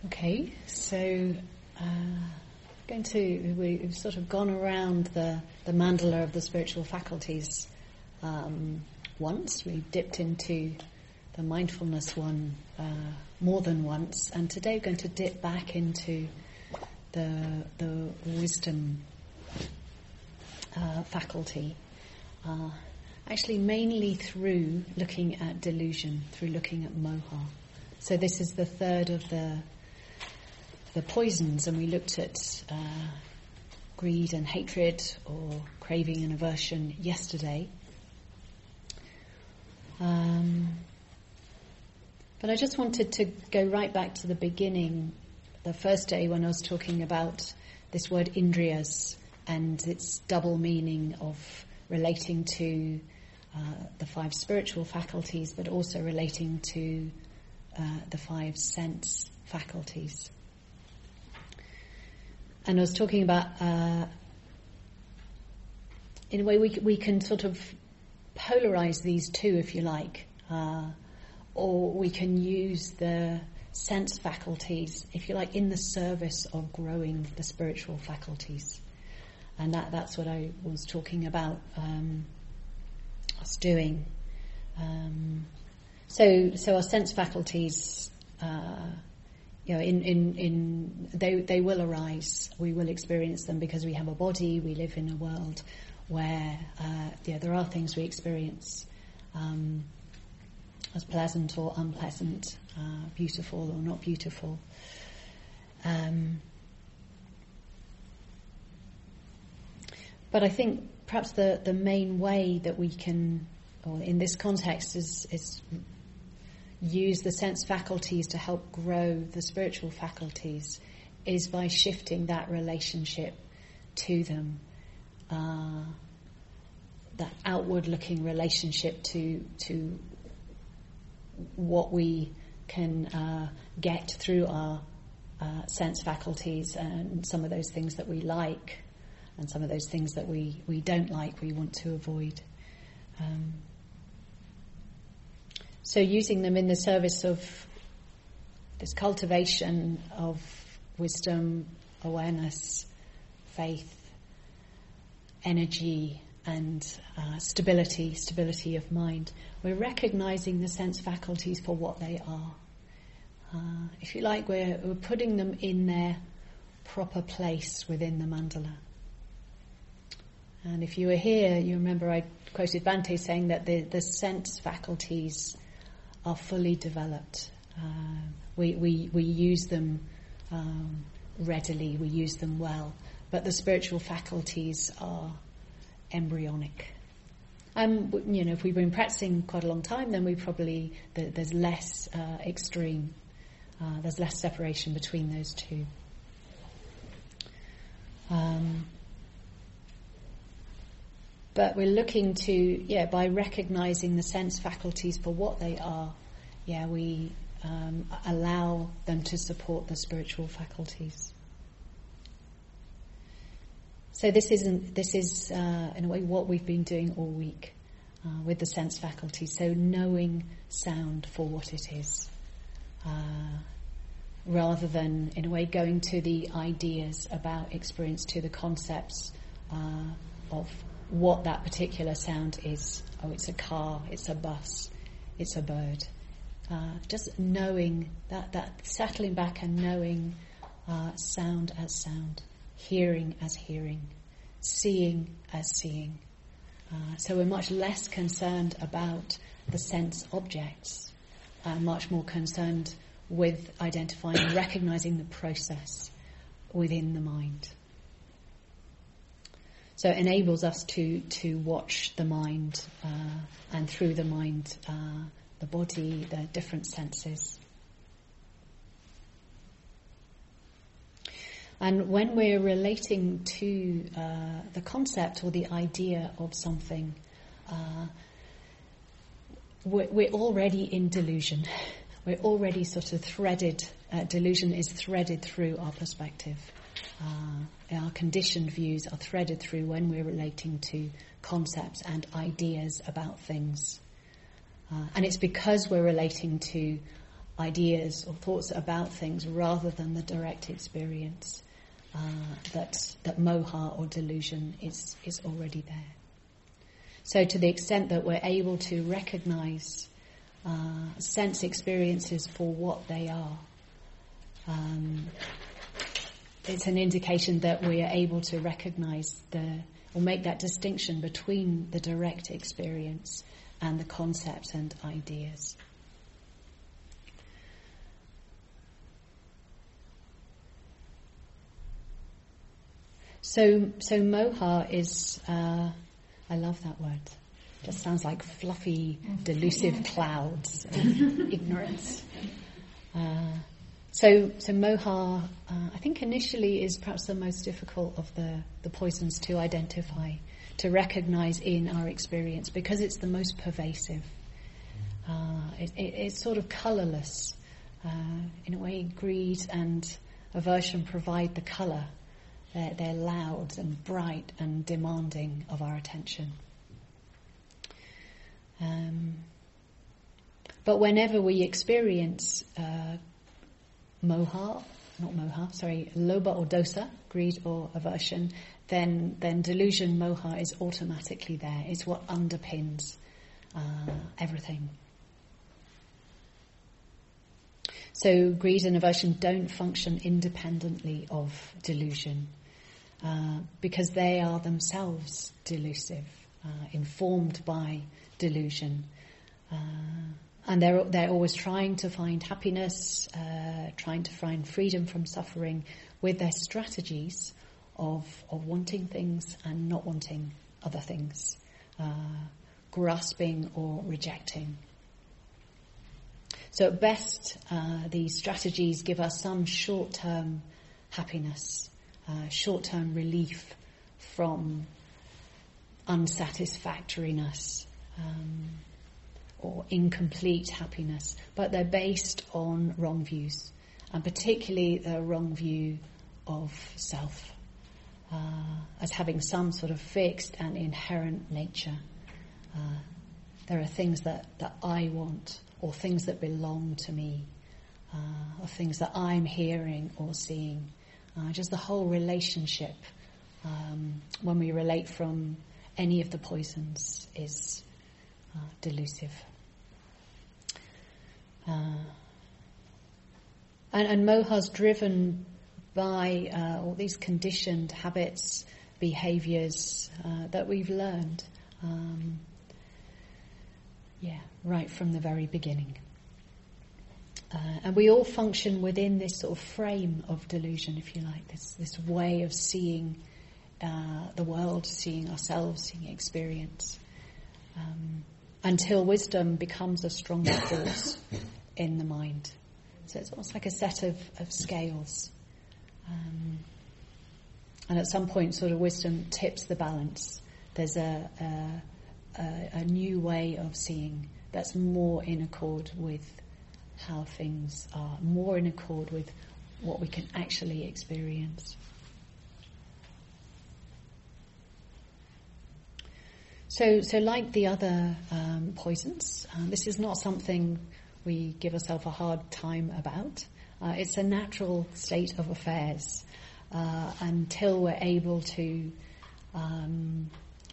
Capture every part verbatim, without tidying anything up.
Okay, so uh, going to we've sort of gone around the, the mandala of the spiritual faculties um, once. We dipped into the mindfulness one uh, more than once, and today we're going to dip back into the the wisdom uh, faculty. Uh, actually, mainly through looking at delusion, through looking at moha. So this is the third of the the poisons, and we looked at uh, greed and hatred, or craving and aversion, yesterday. Um, but I just wanted to go right back to the beginning, the first day when I was talking about this word indriyas and its double meaning of relating to uh, the five spiritual faculties, but also relating to uh, the five sense faculties. And I was talking about, uh, in a way, we we can sort of polarize these two, if you like, uh, or we can use the sense faculties, if you like, in the service of growing the spiritual faculties. And that that's what I was talking about um, us doing. Um, so so our sense faculties, uh, you know, in, in, in they they will arise. We will experience them because we have a body. We live in a world where uh, yeah, there are things we experience um, as pleasant or unpleasant, uh, beautiful or not beautiful. Um, but I think perhaps the, the main way that we can, or in this context, is is use the sense faculties to help grow the spiritual faculties is by shifting that relationship to them, uh, that outward-looking relationship to to what we can uh, get through our uh, sense faculties, and some of those things that we like, and some of those things that we, we don't like, we want to avoid. Um, So using them in the service of this cultivation of wisdom, awareness, faith, energy, and uh, stability, stability of mind. We're recognizing the sense faculties for what they are. Uh, if you like, we're, we're putting them in their proper place within the mandala. And if you were here, you remember I quoted Bhante saying that the, the sense faculties are fully developed. Uh, we, we we use them um, readily, we use them well, but the spiritual faculties are embryonic. Um, you know, if we've been practicing quite a long time, then we probably the, there's less uh, extreme, uh, there's less separation between those two. Um, But we're looking to, yeah, by recognizing the sense faculties for what they are, yeah, we um, allow them to support the spiritual faculties. So this isn't, this is uh, in a way what we've been doing all week uh, with the sense faculties. So knowing sound for what it is, uh, rather than in a way going to the ideas about experience, to the concepts uh, of what that particular sound is. Oh, it's a car, it's a bus, it's a bird. Uh, just knowing that, that settling back and knowing uh, sound as sound, hearing as hearing, seeing as seeing. Uh, so we're much less concerned about the sense objects, uh, much more concerned with identifying and recognizing the process within the mind. So it enables us to, to watch the mind, uh, and through the mind, uh, the body, the different senses. And when we're relating to uh, the concept or the idea of something, uh, we're, we're already in delusion. We're already sort of threaded, uh, delusion is threaded through our perspective. Uh, our conditioned views are threaded through when we're relating to concepts and ideas about things. Uh, and it's because we're relating to ideas or thoughts about things rather than the direct experience uh, that that moha or delusion is is already there. So to the extent that we're able to recognize uh, sense experiences for what they are, um, it's an indication that we are able to recognize the or make that distinction between the direct experience and the concepts and ideas. So, so moha is, uh, I love that word. Just sounds like fluffy, delusive clouds of ignorance. Uh, so, so moha, uh, I think initially is perhaps the most difficult of the, the poisons to identify, to recognize in our experience, because it's the most pervasive. Uh, it, it, it's sort of colourless. Uh, in a way, greed and aversion provide the colour. They're, they're loud and bright and demanding of our attention. Um, but whenever we experience uh, moha, not moha, sorry, lobha or dosa, greed or aversion, then then delusion, moha is automatically there. It's what underpins uh, everything. So greed and aversion don't function independently of delusion, uh, because they are themselves delusive, uh, informed by delusion, uh, and they're they're always trying to find happiness, uh, trying to find freedom from suffering with their strategies of of wanting things and not wanting other things, uh, grasping or rejecting. So at best, uh, these strategies give us some short-term happiness, uh, short-term relief from unsatisfactoriness, um, or incomplete happiness, but they're based on wrong views, and particularly the wrong view of self, uh, as having some sort of fixed and inherent nature. Uh, there are things that, that I want, or things that belong to me, uh, or things that I'm hearing or seeing. Uh, just the whole relationship, um, when we relate from any of the poisons, is uh, delusive. Uh, and, and moha's driven by uh, all these conditioned habits, behaviours uh, that we've learned. Um, Yeah, right from the very beginning. Uh, and we all function within this sort of frame of delusion, if you like, this this way of seeing uh, the world, seeing ourselves, seeing experience, um, until wisdom becomes a stronger force in the mind. So it's almost like a set of, of scales. Um, and at some point, sort of wisdom tips the balance. There's a... a A, a new way of seeing that's more in accord with how things are, more in accord with what we can actually experience. So, so like the other um, poisons, um, this is not something we give ourselves a hard time about. Uh, it's a natural state of affairs uh, until we're able to Um,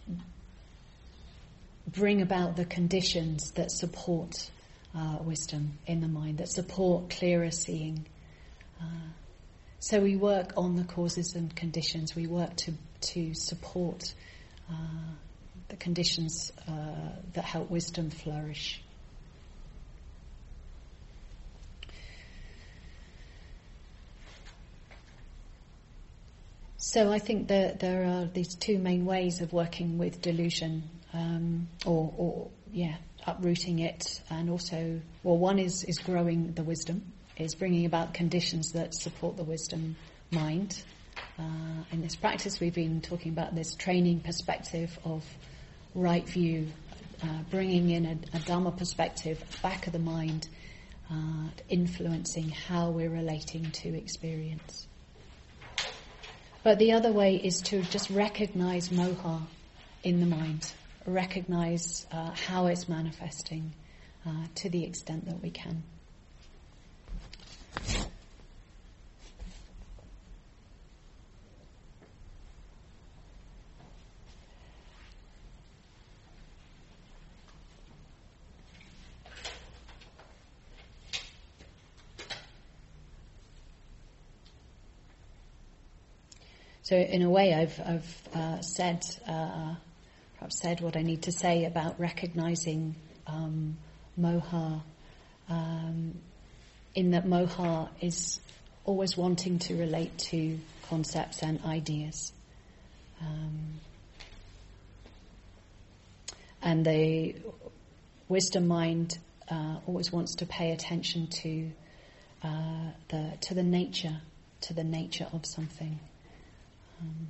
bring about the conditions that support uh, wisdom in the mind, that support clearer seeing. Uh, so we work on the causes and conditions. We work to to support uh, the conditions uh, that help wisdom flourish. So I think that there are these two main ways of working with delusion. Um, or, or, yeah, uprooting it, and also, well, one is, is growing the wisdom, is bringing about conditions that support the wisdom mind. Uh, in this practice, we've been talking about this training perspective of right view, uh, bringing in a, a Dhamma perspective, back of the mind, uh, influencing how we're relating to experience. But the other way is to just recognize moha in the mind. Recognize uh, how it's manifesting uh, to the extent that we can. So in a way, I've, I've uh, said, uh, perhaps said what I need to say about recognizing um, moha, um, in that moha is always wanting to relate to concepts and ideas. Um, and the wisdom mind uh, always wants to pay attention to uh, the to the nature, to the nature of something. Um,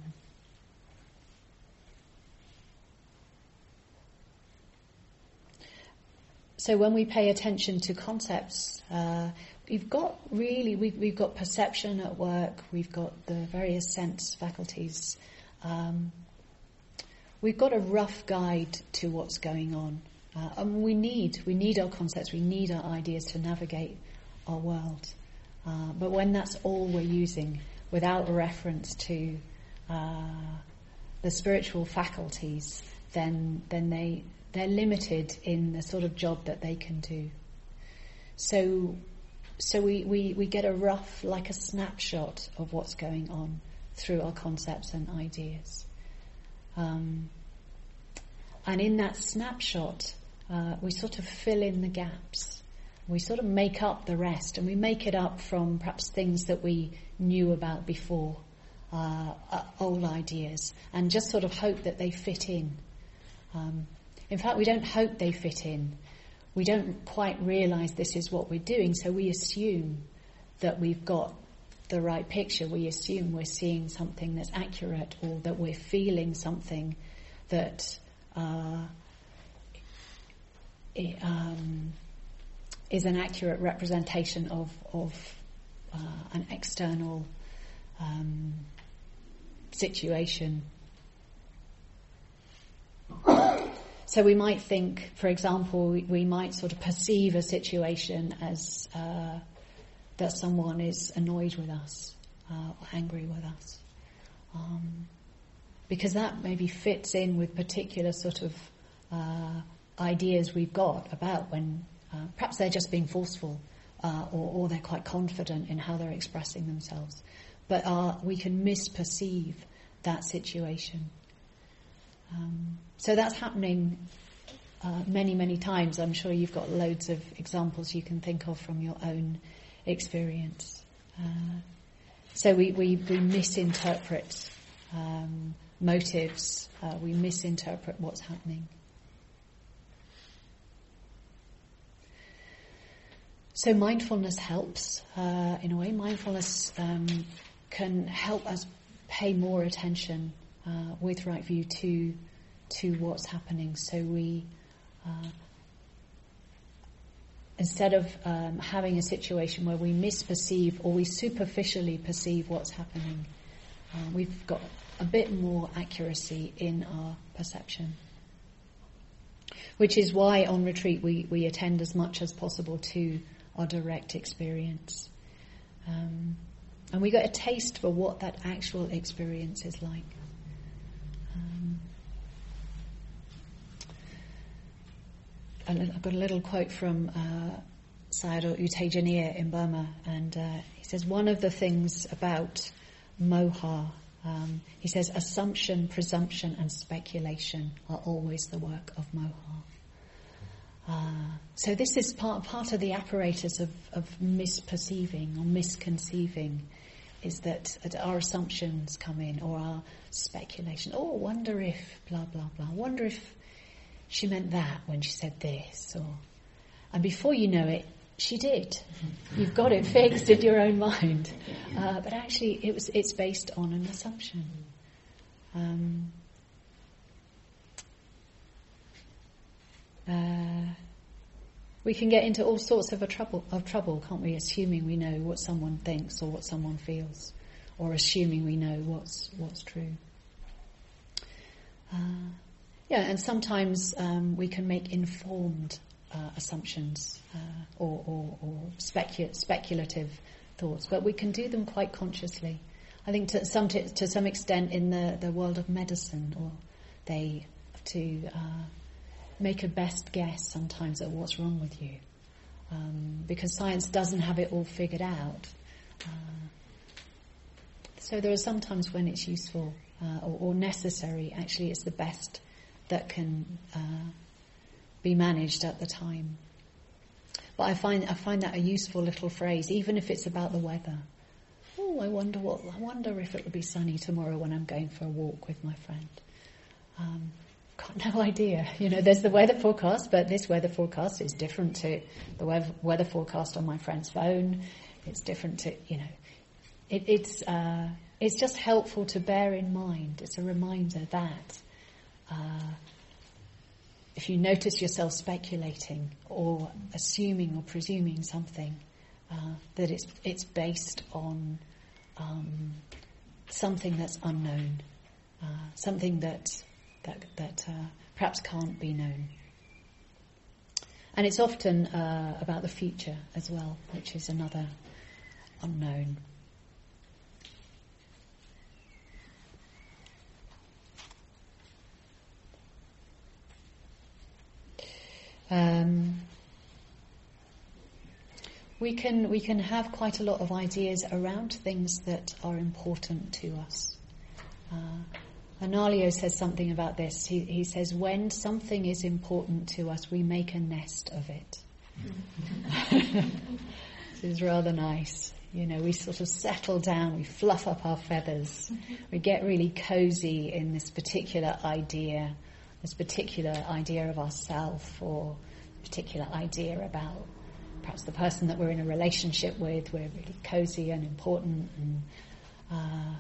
so when we pay attention to concepts, uh, we've got really, we've, we've got perception at work, we've got the various sense faculties. Um, we've got a rough guide to what's going on. Uh, and we need, we need our concepts, we need our ideas to navigate our world. Uh, but when that's all we're using, without reference to uh, the spiritual faculties, then then they they're limited in the sort of job that they can do. So so we, we, we get a rough, like a snapshot of what's going on through our concepts and ideas. Um, and in that snapshot, uh, we sort of fill in the gaps. We sort of make up the rest, and we make it up from perhaps things that we knew about before, uh, uh, old ideas, and just sort of hope that they fit in. Um, in fact, we don't hope they fit in. We don't quite realise this is what we're doing, so we assume that we've got the right picture. We assume we're seeing something that's accurate, or that we're feeling something that uh, it, um, is an accurate representation of, of uh, an external um, situation. So we might think, for example, we, we might sort of perceive a situation as uh, that someone is annoyed with us uh, or angry with us. Um, because that maybe fits in with particular sort of uh, ideas we've got about when uh, perhaps they're just being forceful uh, or, or they're quite confident in how they're expressing themselves. But uh, we can misperceive that situation. Um, so that's happening uh, many, many times. I'm sure you've got loads of examples you can think of from your own experience. Uh, so we, we, we misinterpret um, motives, uh, we misinterpret what's happening. So mindfulness helps, uh, in a way. Mindfulness um, can help us pay more attention uh, with right view to to what's happening. So we, uh, instead of um, having a situation where we misperceive or we superficially perceive what's happening, uh, we've got a bit more accuracy in our perception. Which is why on retreat we, we attend as much as possible to our direct experience. Um, and we get a taste for what that actual experience is like. Um, I've got a little quote from uh, Sayadaw U Tejaniya in Burma, and uh, he says, one of the things about moha, um, he says, assumption, presumption and speculation are always the work of moha. Uh, so this is part part of the apparatus of, of misperceiving or misconceiving, is that our assumptions come in, or our speculation. Oh, wonder if blah blah blah. Wonder if she meant that when she said this, or and before you know it, she did. You've got it fixed in your own mind, uh, but actually, it was it's based on an assumption. Um, Uh, we can get into all sorts of a trouble, of trouble, can't we? Assuming we know what someone thinks or what someone feels, or assuming we know what's what's true. Uh, yeah, and sometimes um, we can make informed uh, assumptions uh, or, or, or specu- speculative thoughts, but we can do them quite consciously. I think to some to, to some extent in the, the world of medicine, or they have to. Uh, make a best guess sometimes at what's wrong with you, um, because science doesn't have it all figured out. Uh, So there are some times when it's useful uh, or, or necessary. Actually, it's the best that can uh, be managed at the time. But I find I find that a useful little phrase, even if it's about the weather. Oh, I wonder what I wonder if it will be sunny tomorrow when I'm going for a walk with my friend. Um, got no idea. You know, there's the weather forecast, but this weather forecast is different to the weather, weather forecast on my friend's phone. It's different to, you know, it, it's uh, it's just helpful to bear in mind. It's a reminder that uh, if you notice yourself speculating or assuming or presuming something, uh, that it's it's based on um, something that's unknown, uh, something that that that uh, perhaps can't be known. And it's often uh, about the future as well, which is another unknown. Um, we can we can have quite a lot of ideas around things that are important to us. Uh, Analayo says something about this. He, he says, when something is important to us, we make a nest of it. This is rather nice. You know, we sort of settle down, we fluff up our feathers, we get really cozy in this particular idea, this particular idea of ourself, or particular idea about perhaps the person that we're in a relationship with. We're really cozy and important, and uh,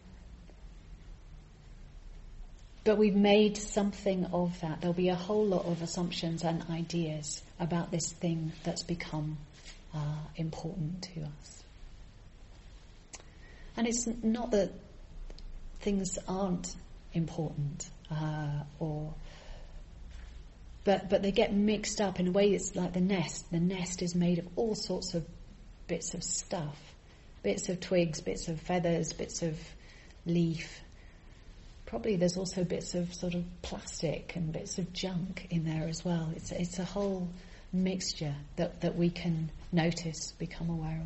but we've made something of that. There'll be a whole lot of assumptions and ideas about this thing that's become uh, important to us. And it's not that things aren't important, uh, or but but they get mixed up in a way. It's like the nest. The nest is made of all sorts of bits of stuff, bits of twigs, bits of feathers, bits of leaf. Probably there's also bits of sort of plastic and bits of junk in there as well. It's it's a whole mixture that, that we can notice, become aware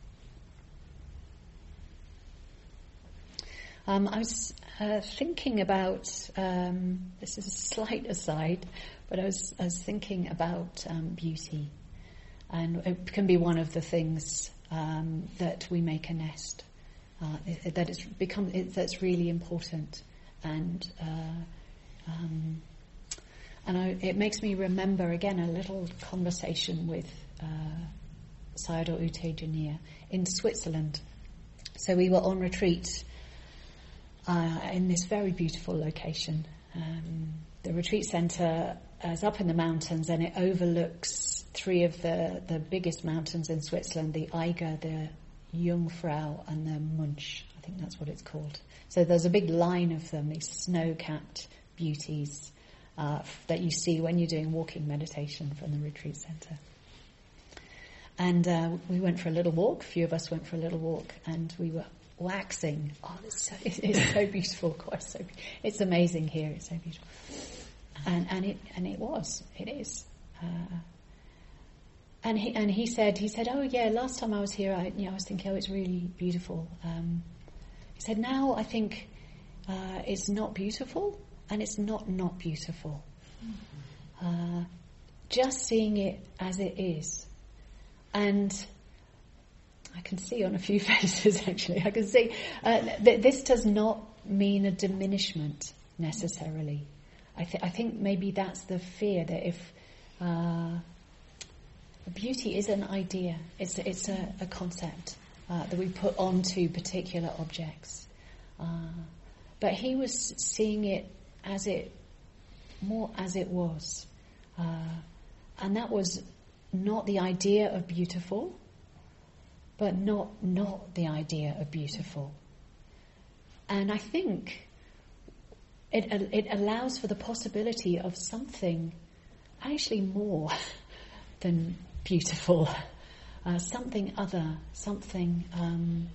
of. Um, I was uh, thinking about, um, this is a slight aside, but I was, I was thinking about um, beauty. And it can be one of the things um, that we make a nest, uh, it, that it's become, it, that's really important. And uh, um, and I, it makes me remember again a little conversation with uh, Sayadaw U Tejaniya in Switzerland. So we were on retreat uh, in this very beautiful location. Um, the retreat centre is up in the mountains, and it overlooks three of the, the biggest mountains in Switzerland: the Eiger, the Jungfrau, and the Munch. I think that's what it's called. So there's a big line of them, these snow-capped beauties uh, that you see when you're doing walking meditation from the retreat centre. And uh, we went for a little walk. A few of us went for a little walk, and we were waxing. Oh, it's so, it's so beautiful. Quite so. It's amazing here. It's so beautiful. And and it and it was. It is. Uh, and he and he said he said, oh yeah, last time I was here, I you know I was thinking, oh, it's really beautiful. Um, He said, now I think uh, it's not beautiful, and it's not not beautiful. Uh, just seeing it as it is. And I can see on a few faces, actually, I can see uh, that this does not mean a diminishment necessarily. I, th- I think maybe that's the fear, that if uh, beauty is an idea, it's, it's a, a concept. Uh, that we put onto particular objects. Uh, but he was seeing it as it, more as it was. Uh, and that was not the idea of beautiful, but not, not the idea of beautiful. And I think it, it allows for the possibility of something actually more than beautiful. Uh, something other, something um,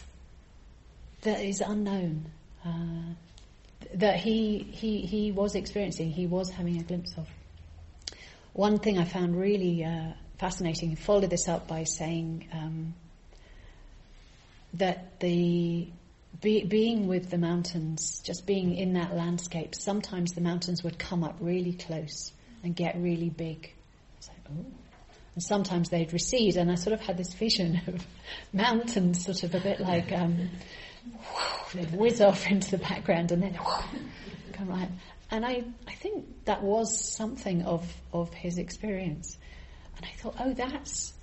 that is unknown, uh, that he he he was experiencing, he was having a glimpse of. One thing I found really uh, fascinating, he followed this up by saying um, that the be, being with the mountains, just being in that landscape, sometimes the mountains would come up really close and get really big. It's like, oh. And sometimes they'd recede, and I sort of had this vision of mountains sort of a bit like, um, whoosh, they'd whiz off into the background and then whoosh, come right. And I, I think that was something of, of his experience. And I thought, oh, that's,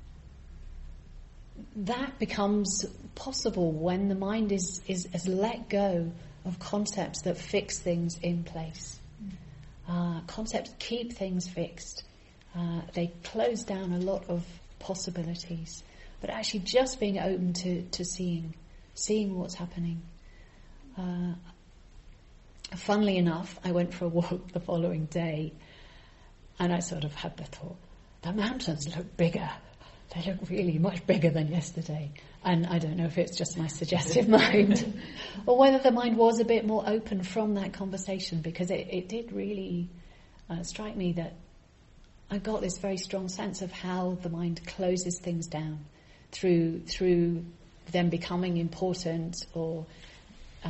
that becomes possible when the mind is, is, is let go of concepts that fix things in place. Uh, concepts keep things fixed. Uh, they close down a lot of possibilities. But actually just being open to, to seeing, seeing what's happening. Uh, funnily enough, I went for a walk the following day, and I sort of had the thought, the mountains look bigger. They look really much bigger than yesterday. And I don't know if it's just my suggestive mind or whether the mind was a bit more open from that conversation, because it, it did really uh, strike me that I got this very strong sense of how the mind closes things down through through them becoming important, or uh,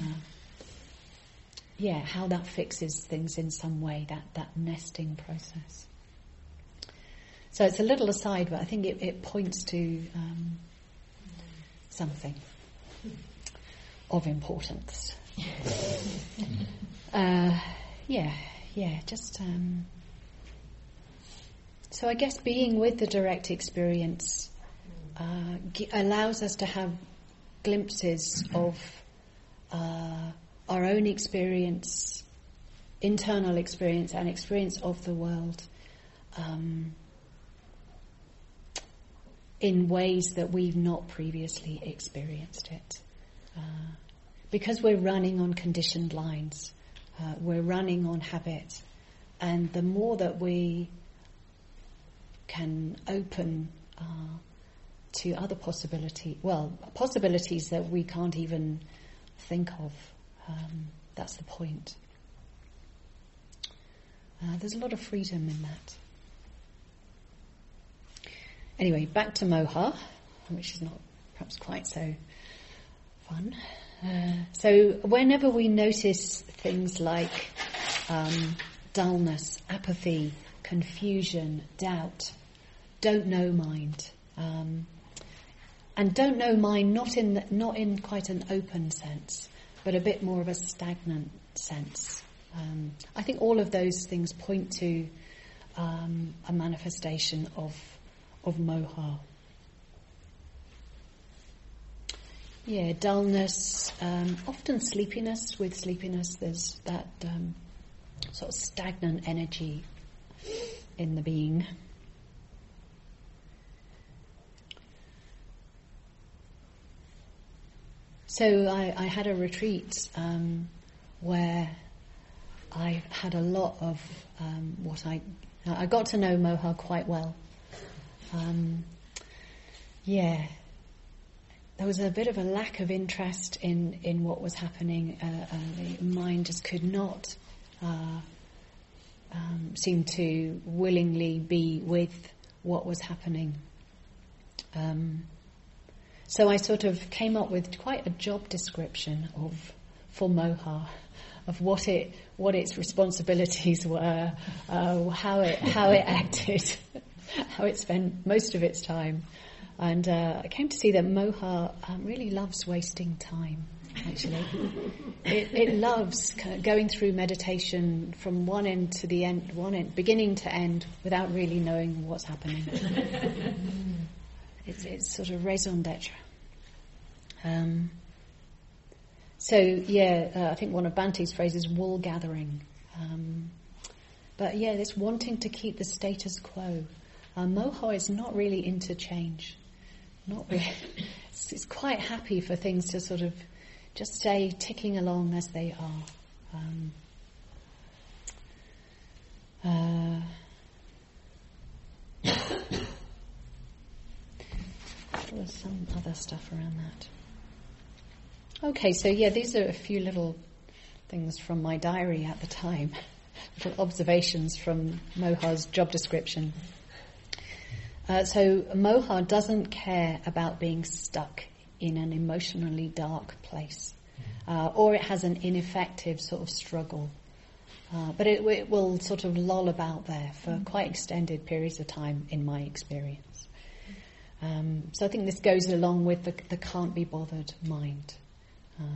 yeah, how that fixes things in some way, that, that nesting process. So it's a little aside, but I think it, it points to um, something of importance. uh, yeah, yeah, just... Um, so I guess being with the direct experience uh, g- allows us to have glimpses of uh, our own experience, internal experience, and experience of the world, um, in ways that we've not previously experienced it. Uh, because we're running on conditioned lines, uh, we're running on habit, and the more that we can open uh, to other possibilities, well, possibilities that we can't even think of, um, that's the point. Uh, there's a lot of freedom in that. Anyway, back to Moha, which is not perhaps quite so fun. Uh, so whenever we notice things like um, dullness, apathy, confusion, doubt, don't know mind, um, and don't know mind not in the, not in quite an open sense, but a bit more of a stagnant sense. Um, I think all of those things point to um, a manifestation of of moha. Yeah, dullness, um, often sleepiness. With sleepiness, there's that um, sort of stagnant energy in the being. So I, I had a retreat um, where I had a lot of um, what I I got to know moha quite well. Um, yeah, there was a bit of a lack of interest in, in what was happening. Uh, uh, the mind just could not uh, um, seem to willingly be with what was happening. Um, so I sort of came up with quite a job description of for moha, of what it what its responsibilities were, uh, how it how it acted. How it spent most of its time. And uh, I came to see that moha um, really loves wasting time, actually. it, it loves kind of going through meditation from one end to the end, one end, beginning to end, without really knowing what's happening. it's, it's sort of raison d'etre. Um, so, yeah, uh, I think one of Bante's phrases, wool gathering. Um, but, yeah, this wanting to keep the status quo. Uh, moha is not really into change. Not really. It's, it's quite happy for things to sort of just stay ticking along as they are. Um, uh, there's some other stuff around that. Okay, so yeah, these are a few little things from my diary at the time. Little observations from moha's job description. Uh, so moha doesn't care about being stuck in an emotionally dark place, uh, or it has an ineffective sort of struggle. Uh, but it, it will sort of loll about there for quite extended periods of time, in my experience. Um, so I think this goes along with the, the can't be bothered mind. Uh,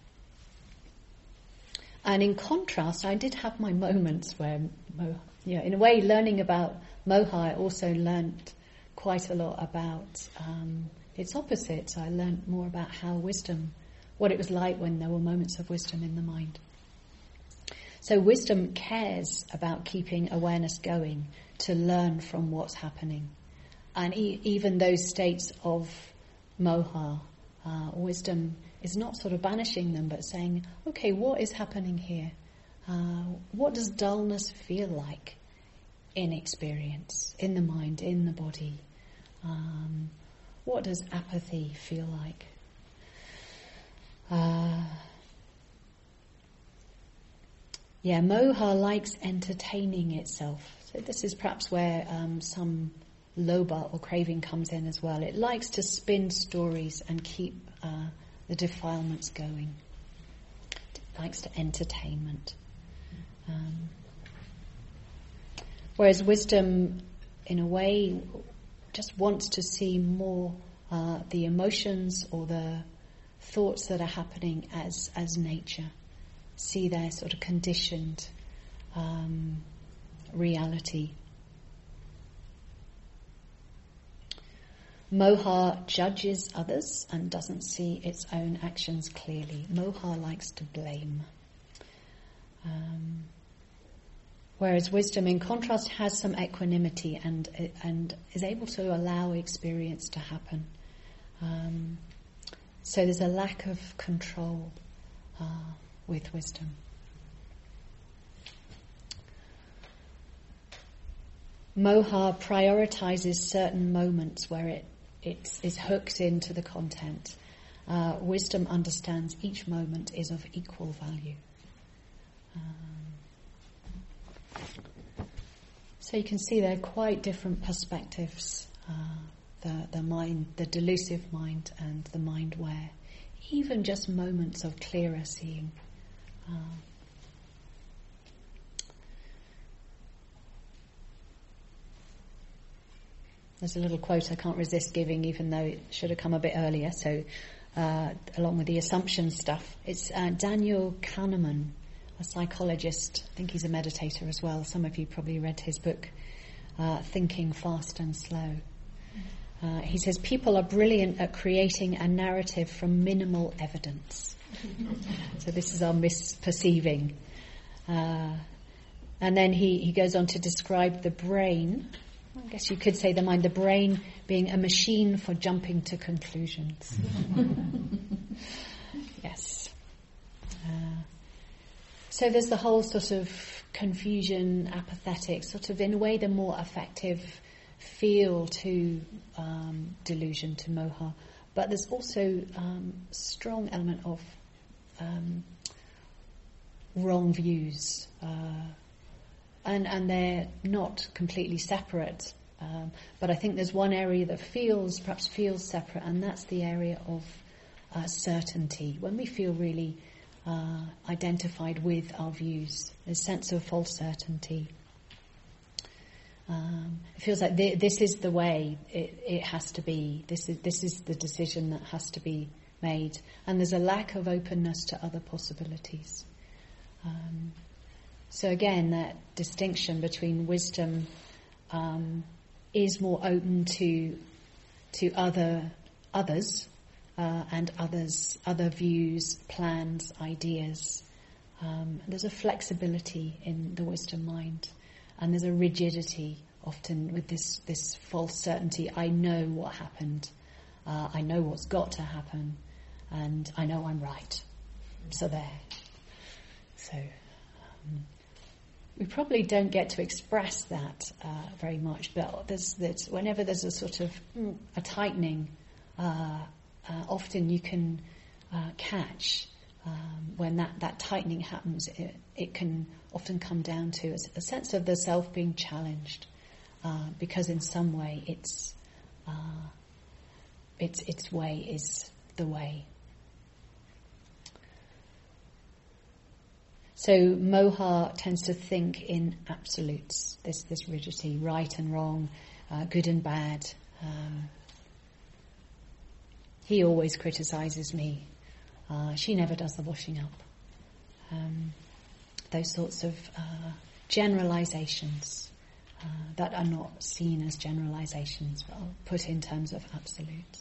and in contrast, I did have my moments where, you know, in a way, learning about Moha, I also learnt quite a lot about um, its opposite. So I learnt more about how wisdom, what it was like when there were moments of wisdom in the mind. So wisdom cares about keeping awareness going to learn from what's happening. And e- even those states of moha, uh, wisdom is not sort of banishing them, but saying, okay, what is happening here? Uh, what does dullness feel like in experience, in the mind, in the body? Um, what does apathy feel like? Uh, Yeah, moha likes entertaining itself. So this is perhaps where um, some lobha or craving comes in as well. It likes to spin stories and keep uh, the defilements going. It likes to entertainment. Um, whereas wisdom, in a way, just wants to see more uh, the emotions or the thoughts that are happening as, as nature. See their sort of conditioned um, reality. Moha judges others and doesn't see its own actions clearly. Moha likes to blame. Um, whereas wisdom, in contrast, has some equanimity and and is able to allow experience to happen. Um, so there's a lack of control Uh, with wisdom. Moha prioritizes certain moments where it, it is hooked into the content. Uh, wisdom understands each moment is of equal value. Um, so you can see they're quite different perspectives. Uh, the, the mind, the delusive mind, and the mind where even just moments of clearer seeing. Uh, there's a little quote I can't resist giving, even though it should have come a bit earlier, so uh, along with the assumption stuff. It's uh, Daniel Kahneman, a psychologist. I think he's a meditator as well. Some of you probably read his book, uh, Thinking Fast and Slow. Uh, he says, people are brilliant at creating a narrative from minimal evidence. So this is our misperceiving. Uh, and then he, he goes on to describe the brain, I guess you could say the mind, the brain being a machine for jumping to conclusions. Yes. Uh, so there's the whole sort of confusion, apathetic, sort of in a way the more effective feel to um, delusion, to moha. But there's also um, strong element of um, wrong views. Uh, and, and they're not completely separate. Um, but I think there's one area that feels, perhaps feels separate, and that's the area of uh, certainty. When we feel really uh, identified with our views, there's a sense of false certainty. Um, it feels like th- this is the way it, it has to be. This is this is the decision that has to be made, and there's a lack of openness to other possibilities. Um, so again, that distinction between wisdom um, is more open to to other others uh, and others, other views, plans, ideas. Um, there's a flexibility in the wisdom mind. And there's a rigidity often with this, this false certainty. I know what happened. Uh, I know what's got to happen. And I know I'm right. So there. So um, we probably don't get to express that uh, very much. But there's, there's, whenever there's a sort of mm, a tightening, uh, uh, often you can uh, catch um, when that, that tightening happens. It, it can often come down to a, a sense of the self being challenged, uh, because in some way its uh, its its way is the way. So Moha tends to think in absolutes, this, this rigidity, right and wrong, uh, good and bad. Um, he always criticises me. Uh, she never does the washing up. Um, those sorts of uh, generalisations uh, that are not seen as generalisations, but are put in terms of absolutes.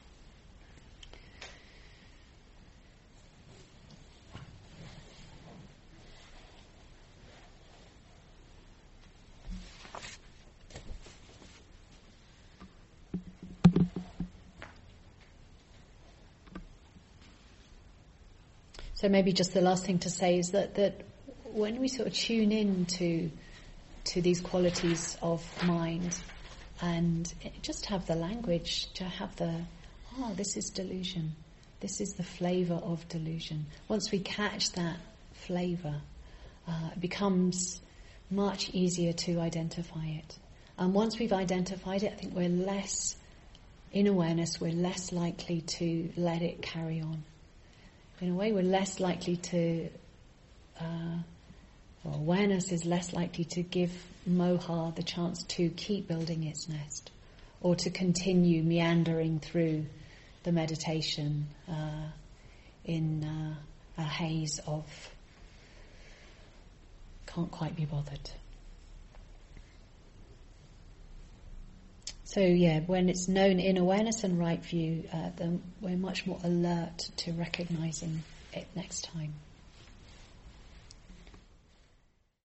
So maybe just the last thing to say is that, that when we sort of tune in to, to these qualities of mind and just have the language, to have the, oh, this is delusion, this is the flavour of delusion. Once we catch that flavour, uh, it becomes much easier to identify it. And once we've identified it, I think we're less, in awareness, we're less likely to let it carry on. In a way, we're less likely to, uh, well, awareness is less likely to give moha the chance to keep building its nest or to continue meandering through the meditation uh, in uh, a haze of can't quite be bothered. So yeah, when it's known in awareness and right view, uh, then we're much more alert to recognising it next time.